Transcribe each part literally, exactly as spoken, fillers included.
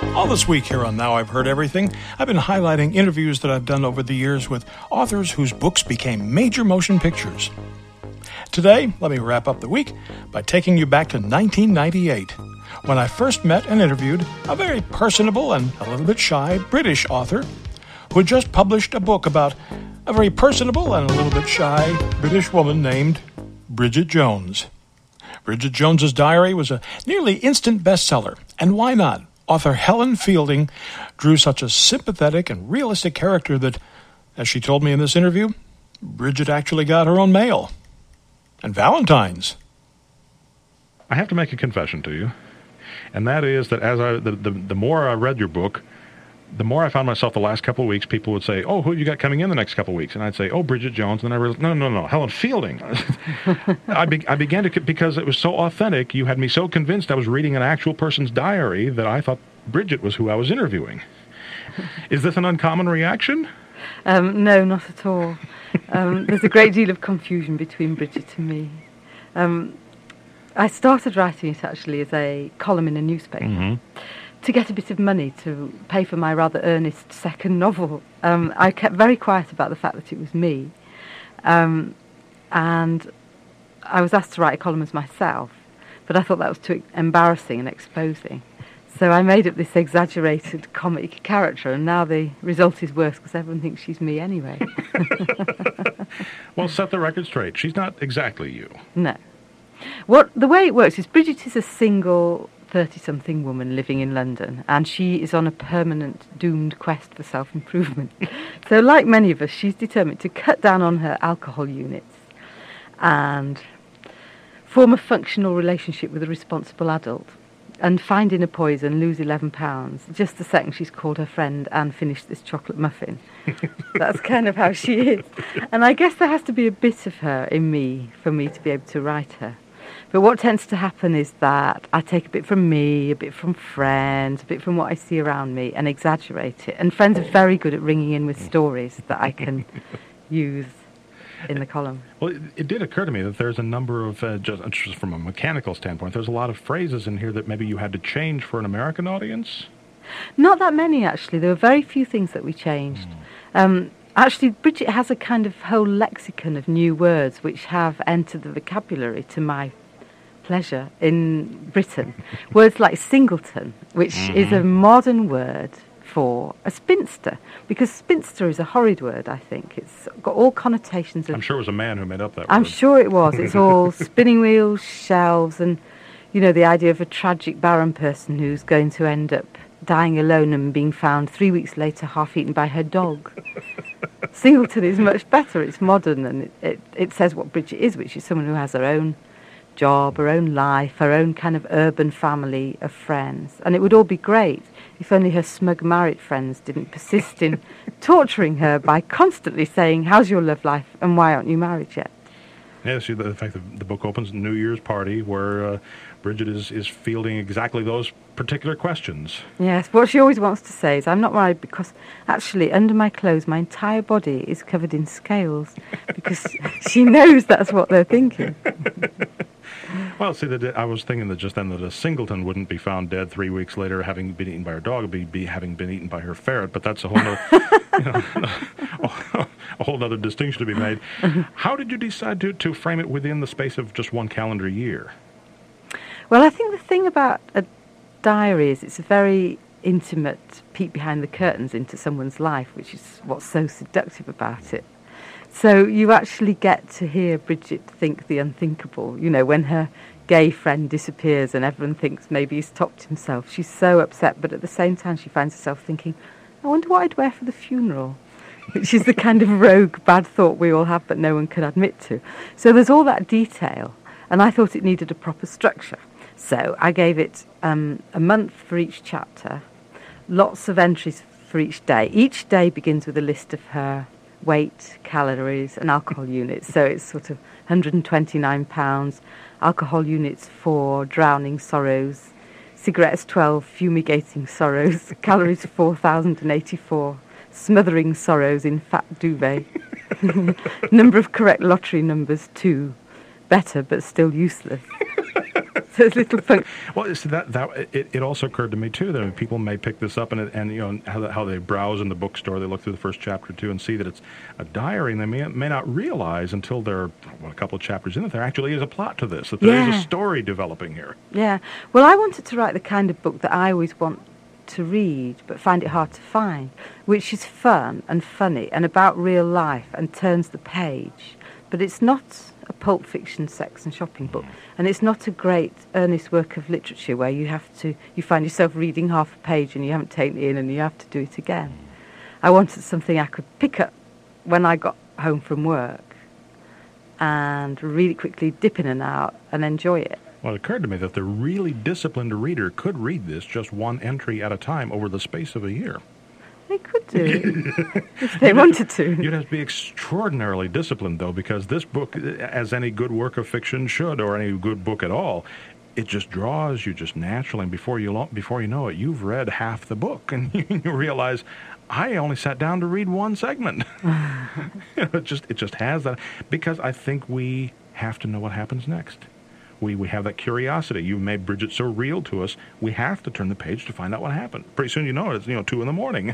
All this week here on Now I've Heard Everything, I've been highlighting interviews that I've done over the years with authors whose books became major motion pictures. Today, let me wrap up the week by taking you back to nineteen ninety-eight, when I first met and interviewed a very personable and a little bit shy British author who had just published a book about a very personable and a little bit shy British woman named Bridget Jones. Bridget Jones's Diary was a nearly instant bestseller, and why not? Author Helen Fielding drew such a sympathetic and realistic character that, as she told me in this interview, Bridget actually got her own mail. And Valentine's. I have to make a confession to you, and that is that as I the, the, the more I read your book, the more I found myself the last couple of weeks, people would say, oh, who you got coming in the next couple of weeks? And I'd say, oh, Bridget Jones. And then I realized, no, no, no, Helen Fielding. I, be, I began to, because it was so authentic, you had me so convinced I was reading an actual person's diary that I thought Bridget was who I was interviewing. Is this an uncommon reaction? Um, no, not at all. Um, there's a great deal of confusion between Bridget and me. Um, I started writing it actually as a column in a newspaper. Mm-hmm. To get a bit of money to pay for my rather earnest second novel. Um, I kept very quiet about the fact that it was me. Um, and I was asked to write a column as myself, but I thought that was too embarrassing and exposing. So I made up this exaggerated comic character, and now the result is worse because everyone thinks she's me anyway. Well, set the record straight. She's not exactly you. No. What the way it works is Bridget is a single thirty-something woman living in London, and she is on a permanent doomed quest for self-improvement. So like many of us, she's determined to cut down on her alcohol units and form a functional relationship with a responsible adult and find in a poison, lose eleven pounds, just the second she's called her friend and finished this chocolate muffin. That's kind of how she is. And I guess there has to be a bit of her in me for me to be able to write her. But what tends to happen is that I take a bit from me, a bit from friends, a bit from what I see around me and exaggerate it. And friends are very good at ringing in with stories that I can use in the column. Well, it, it did occur to me that there's a number of, uh, just, just from a mechanical standpoint, there's a lot of phrases in here that maybe you had to change for an American audience? Not that many, actually. There were very few things that we changed. Mm. Um, actually, Bridget has a kind of whole lexicon of new words which have entered the vocabulary to my pleasure in Britain. Words like singleton, which mm-hmm. is a modern word for a spinster, because spinster is a horrid word, I think. It's got all connotations of... I'm sure it was a man who made up that I'm word. sure it was. It's all spinning wheels, shelves, and, you know, the idea of a tragic barren person who's going to end up dying alone and being found three weeks later half-eaten by her dog. Singleton is much better. It's modern, and it, it, it says what Bridget is, which is someone who has her own job, her own life, her own kind of urban family of friends. And it would all be great if only her smug married friends didn't persist in torturing her by constantly saying, how's your love life and why aren't you married yet? Yes, the fact that the book opens New Year's party where uh, Bridget is, is fielding exactly those particular questions. Yes, what she always wants to say is, I'm not married because actually under my clothes my entire body is covered in scales, because she knows that's what they're thinking. Well, see, that I was thinking that just then that a singleton wouldn't be found dead three weeks later having been eaten by her dog, be, be having been eaten by her ferret, but that's a whole other, you know, a whole other distinction to be made. How did you decide to, to frame it within the space of just one calendar year? Well, I think the thing about a diary is it's a very intimate peek behind the curtains into someone's life, which is what's so seductive about it. So you actually get to hear Bridget think the unthinkable. You know, when her gay friend disappears and everyone thinks maybe he's topped himself, she's so upset, but at the same time she finds herself thinking, I wonder what I'd wear for the funeral, which is the kind of rogue bad thought we all have but no one can admit to. So there's all that detail, and I thought it needed a proper structure. So I gave it um, a month for each chapter, lots of entries for each day. Each day begins with a list of her weight, calories, and alcohol units. So it's sort of one hundred twenty-nine pounds, alcohol units four, drowning sorrows, cigarettes twelve, fumigating sorrows, calories four thousand eighty-four, smothering sorrows in fat duvet, number of correct lottery numbers two, better but still useless. Those little fun- Well, see, that that it, it also occurred to me too that people may pick this up and it, and you know how, how they browse in the bookstore, they look through the first chapter or two and see that it's a diary, and they may may not realize until they're well, a couple of chapters in that there actually is a plot to this, that there Yeah. is a story developing here. Yeah. Well, I wanted to write the kind of book that I always want to read but find it hard to find, which is fun and funny and about real life and turns the page. But it's not a pulp fiction sex and shopping book, and it's not a great earnest work of literature where you have to you find yourself reading half a page and you haven't taken it in and you have to do it again. I wanted something I could pick up when I got home from work and read it quickly, dip in and out, and enjoy it. Well, it occurred to me that the really disciplined reader could read this just one entry at a time over the space of a year. They could do if they wanted to. You'd have to be extraordinarily disciplined, though, because this book, as any good work of fiction should, or any good book at all, it just draws you just naturally. And before you lo- before you know it, you've read half the book, and you realize, I only sat down to read one segment. You know, it just it just has that, because I think we have to know what happens next. We we have that curiosity. You've made Bridget so real to us. We have to turn the page to find out what happened. Pretty soon, you know, it's you know two in the morning.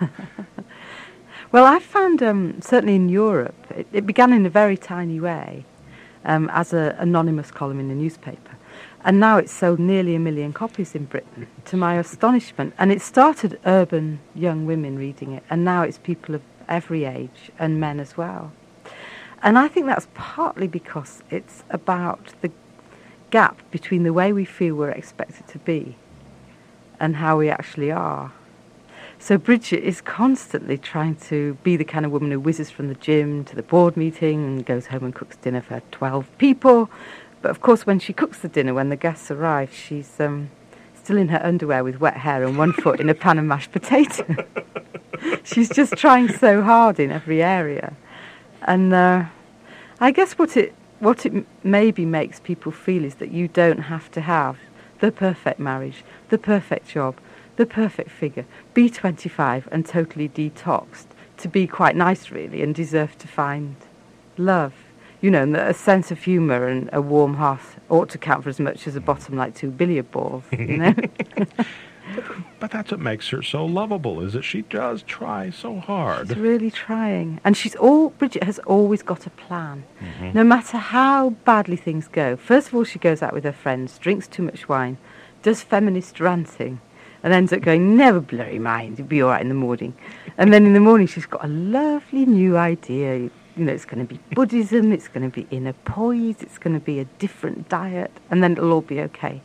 Well, I found um, certainly in Europe, it, it began in a very tiny way um, as an anonymous column in a newspaper, and now it's sold nearly a million copies in Britain, to my astonishment. And it started urban young women reading it, and now it's people of every age and men as well. And I think that's partly because it's about the gap between the way we feel we're expected to be and how we actually are. So Bridget is constantly trying to be the kind of woman who whizzes from the gym to the board meeting and goes home and cooks dinner for twelve people. But of course, when she cooks the dinner, when the guests arrive, she's um, still in her underwear with wet hair and one foot in a pan of mashed potato. She's just trying so hard in every area. And uh, I guess what it What it m- maybe makes people feel is that you don't have to have the perfect marriage, the perfect job, the perfect figure, be twenty-five and totally detoxed to be quite nice, really, and deserve to find love. You know, and that a sense of humour and a warm heart ought to count for as much as a bottom like two billiard balls, you know? But that's what makes her so lovable, is that she does try so hard. She's really trying. And she's all, Bridget has always got a plan. Mm-hmm. No matter how badly things go. First of all, she goes out with her friends, drinks too much wine, does feminist ranting, and ends up going, never blurry mind, you'll be all right in the morning. And then in the morning, she's got a lovely new idea. You know, it's going to be Buddhism, it's going to be inner poise, it's going to be a different diet, and then it'll all be okay.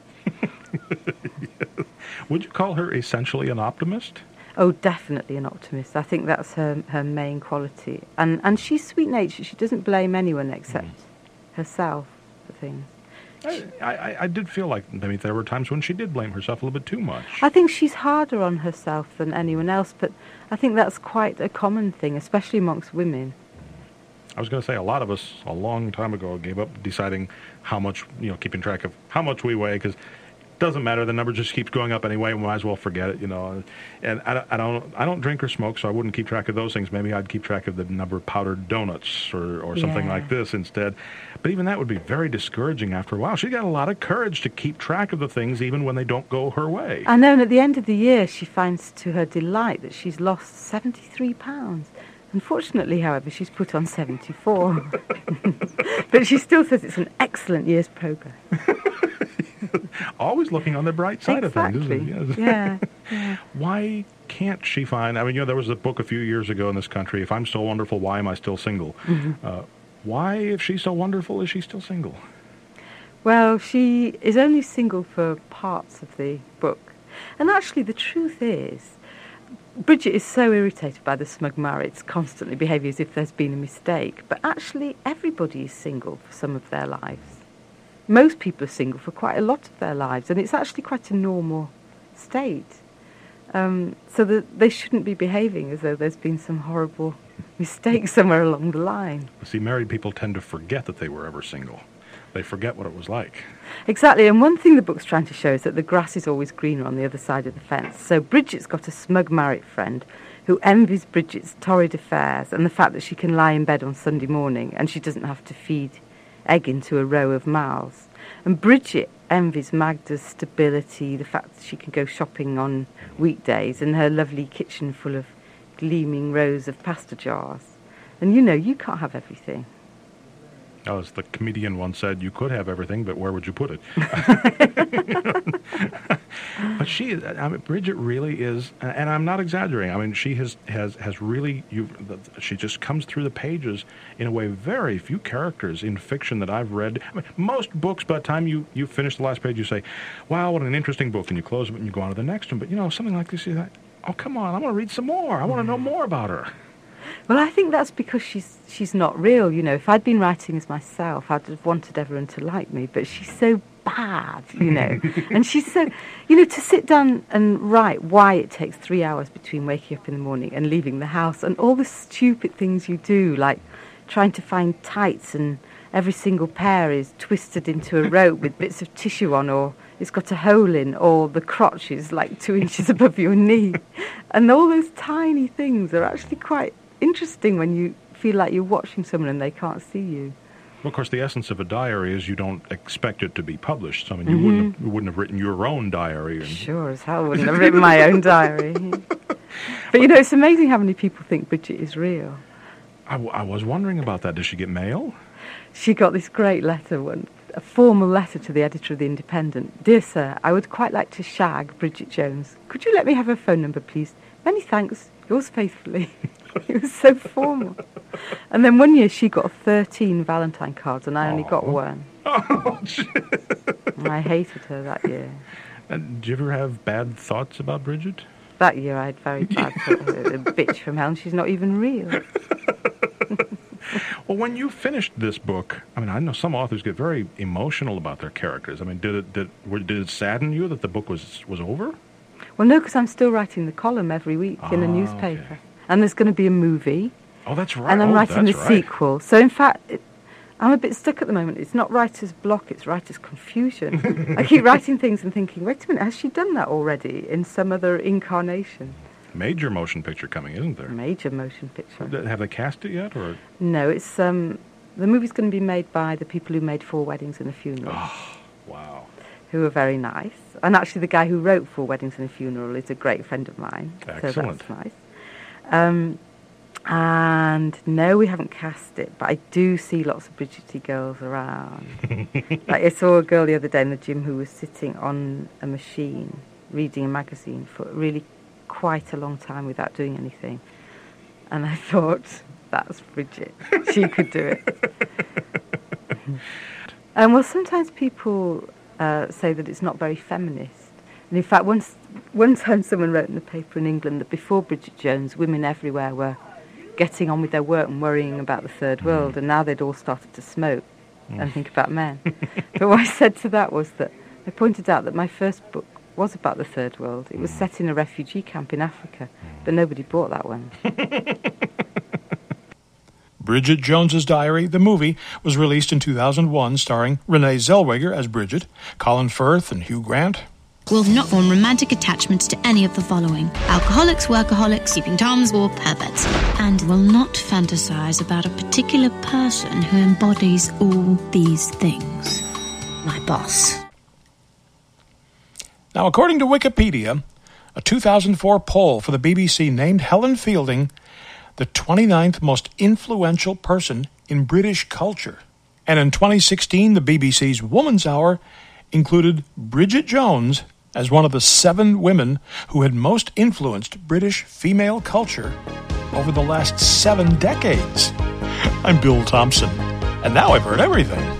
Yes. Would you call her essentially an optimist? Oh, definitely an optimist. I think that's her her main quality. And and she's sweet-natured. She doesn't blame anyone except mm. herself for things. I, I, I did feel like, I mean, there were times when she did blame herself a little bit too much. I think she's harder on herself than anyone else, but I think that's quite a common thing, especially amongst women. I was going to say, a lot of us a long time ago gave up deciding how much, you know, keeping track of how much we weigh, because doesn't matter. The number just keeps going up anyway. We might as well forget it, you know. And I, I don't, I don't drink or smoke, so I wouldn't keep track of those things. Maybe I'd keep track of the number of powdered donuts or, or something yeah. like this instead. But even that would be very discouraging after a while. She got a lot of courage to keep track of the things, even when they don't go her way. I know. And at the end of the year, she finds to her delight that she's lost seventy-three pounds. Unfortunately, however, she's put on seventy-four. But she still says it's an excellent year's progress. Always looking on the bright side exactly. of things, isn't it? Yes. Yeah, yeah. Why can't she find, I mean, you know, there was a book a few years ago in this country, If I'm So Wonderful, Why Am I Still Single? Mm-hmm. Uh, why, if she's so wonderful, is she still single? Well, she is only single for parts of the book. And actually, the truth is, Bridget is so irritated by the smug marrieds constantly behaving as if there's been a mistake. But actually, everybody is single for some of their lives. Most people are single for quite a lot of their lives, and it's actually quite a normal state. Um, so that they shouldn't be behaving as though there's been some horrible mistake somewhere along the line. See, married people tend to forget that they were ever single. They forget what it was like. Exactly, and one thing the book's trying to show is that the grass is always greener on the other side of the fence. So Bridget's got a smug married friend who envies Bridget's torrid affairs and the fact that she can lie in bed on Sunday morning and she doesn't have to feed egg into a row of mouths. And Bridget envies Magda's stability, the fact that she can go shopping on weekdays, and her lovely kitchen full of gleaming rows of pasta jars. And you know, you can't have everything. Oh, as the comedian once said, you could have everything, but where would you put it? But she, I mean, Bridget really is, and I'm not exaggerating. I mean, she has has has really, you. She just comes through the pages in a way very few characters in fiction that I've read. I mean, most books, by the time you you finish the last page, you say, "Wow, what an interesting book," and you close it and you go on to the next one. But you know, something like this, you think, "Oh, come on, I want to read some more. I want to know more about her." Well, I think that's because she's she's not real. You know, if I'd been writing as myself, I'd have wanted everyone to like me. But she's so bad, you know. And she's so, you know, to sit down and write why it takes three hours between waking up in the morning and leaving the house, and all the stupid things you do, like trying to find tights and every single pair is twisted into a rope with bits of tissue on, or it's got a hole in, or the crotch is like two inches above your knee. And all those tiny things are actually quite interesting when you feel like you're watching someone and they can't see you. Well, of course, the essence of a diary is you don't expect it to be published. So, I mean, you, mm-hmm. wouldn't have, you wouldn't have written your own diary. And sure as hell wouldn't have written my own diary. But, you know, it's amazing how many people think Bridget is real. I, w- I was wondering about that. Does she get mail? She got this great letter once, a formal letter to the editor of The Independent. Dear Sir, I would quite like to shag Bridget Jones. Could you let me have her phone number, please? Many thanks. Yours faithfully. It was so formal. And then one year she got thirteen Valentine cards and I only got one. Oh, shit. And I hated her that year. And did you ever have bad thoughts about Bridget? That year I had very bad thoughts. A bitch from hell, and she's not even real. Well, when you finished this book, I mean, I know some authors get very emotional about their characters. I mean, did it did, did it sadden you that the book was, was over? Well, no, because I'm still writing the column every week ah, in a newspaper. Okay. And there's going to be a movie. Oh, that's right. And I'm oh, writing the right. sequel. So, in fact, it, I'm a bit stuck at the moment. It's not writer's block, it's writer's confusion. I keep writing things and thinking, wait a minute, has she done that already in some other incarnation? Major motion picture coming, isn't there? Major motion picture. Have they cast it yet? Or No, it's um, the movie's going to be made by the people who made Four Weddings and a Funeral. Oh, wow. Who are very nice. And actually the guy who wrote Four Weddings and a Funeral is a great friend of mine. Excellent. So that's nice. Um, and no, we haven't cast it, but I do see lots of Bridget girls around. Like I saw a girl the other day in the gym who was sitting on a machine reading a magazine for really quite a long time without doing anything. And I thought, that's Bridget. She could do it. And well, sometimes people uh, say that it's not very feminist. And in fact, once one time someone wrote in the paper in England that before Bridget Jones, women everywhere were getting on with their work and worrying about the third world, and now they'd all started to smoke mm. and think about men. But what I said to that was that I pointed out that my first book was about the third world. It was set in a refugee camp in Africa, but nobody bought that one. Bridget Jones's Diary, the movie, was released in two thousand one, starring Renee Zellweger as Bridget, Colin Firth and Hugh Grant. Will not form romantic attachments to any of the following: alcoholics, workaholics, sleeping toms, or perverts. And will not fantasize about a particular person who embodies all these things. My boss. Now, according to Wikipedia, a two thousand four poll for the B B C named Helen Fielding the twenty-ninth most influential person in British culture. And in twenty sixteen, the B B C's Woman's Hour included Bridget Jones as one of the seven women who had most influenced British female culture over the last seven decades. I'm Bill Thompson, and now I've heard everything.